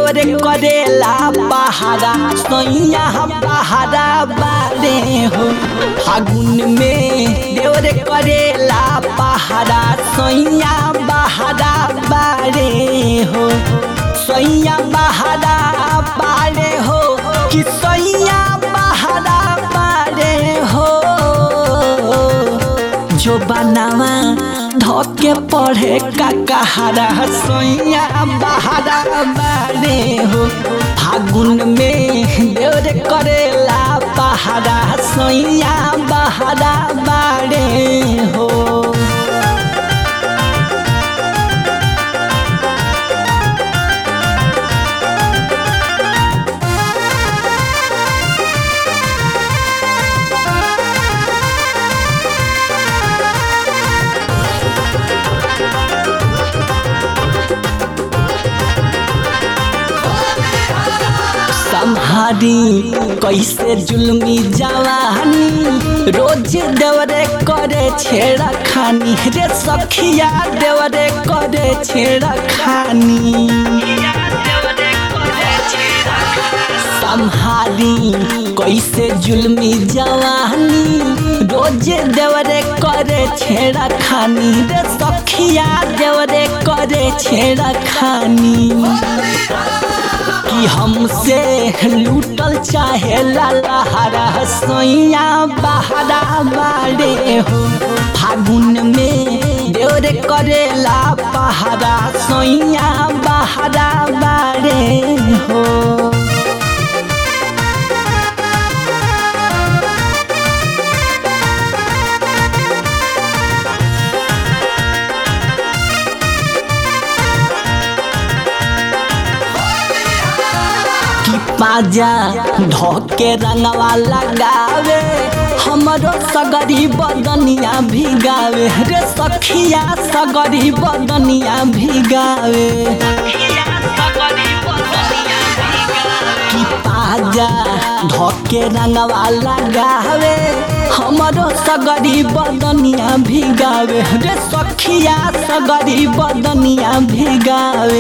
देवरे करेला पहाड़ा सैया पहाड़ा बारे हो। फागुन में देवरे करेला पहाड़ा सैया पहाड़ा बारे हो। सैया पहाड़ा बारे हो कि सैया पहाड़ा बारे हो। जो बनावा धोके पढ़े का कहारा सैया बहारा बारे हो। फागुन में देवरे करेला पहाड़ा सैया बहारा बारे हो। सम्हारी कैसे जुल्मी जवानी रोज देवरे करे छेड़ा खानी रे सखिया देवरे करे छेड़ा खानी। सम्हारी कैसे जुल्मी जवानी रोज देवरे करे छेड़ा खानी रे सखिया देवरे करे छेड़ा खानी। कि हमसे लूटल चाहे लहरा सैया बहारा बारे हो। फागुन में देवरे करेला पहाड़ा सैया बहारा बारे हो। पाजा धोके रंगवा लगावे हमरो सगरी बदनिया भिगावे रे सखिया सगरी बदनिया भिगावे। कि पाजा धोके रंगवा लगावे हमरो सगरी बदनिया भिगावे रे सखिया सगरी बदनिया भिगावे।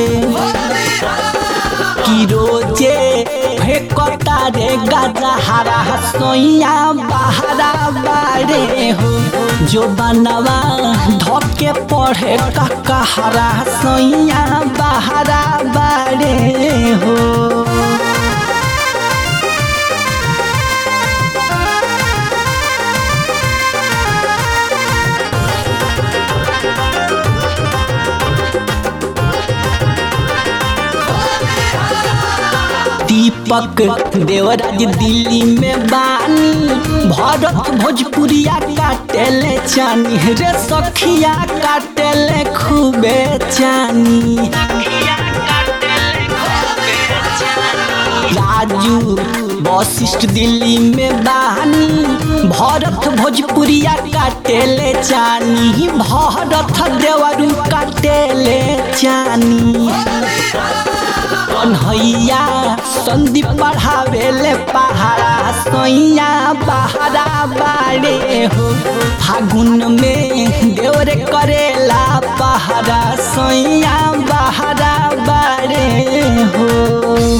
कि रोजे फेंकता रे गजहरा सैया बहारा बारे हो। जो बनवा धोके पढ़े का कहारा सैया बहारा बारे हो। दीपक देवराज दिल्ली में बानी भरत भोजपुरिया काटेले चानी रे सखिया काटेले खूबे चानी। राजू वशिष्ठ दिल्ली में बानी भरत भोजपुरिया काटेले चानी भरत देवरू काटेले चानी। कन्हैया संदीप पढ़ावेले पहाड़ा सैया बहारा बारे हो। फागुन में देवरे करेला पहाड़ा सैया बहारा बारे हो।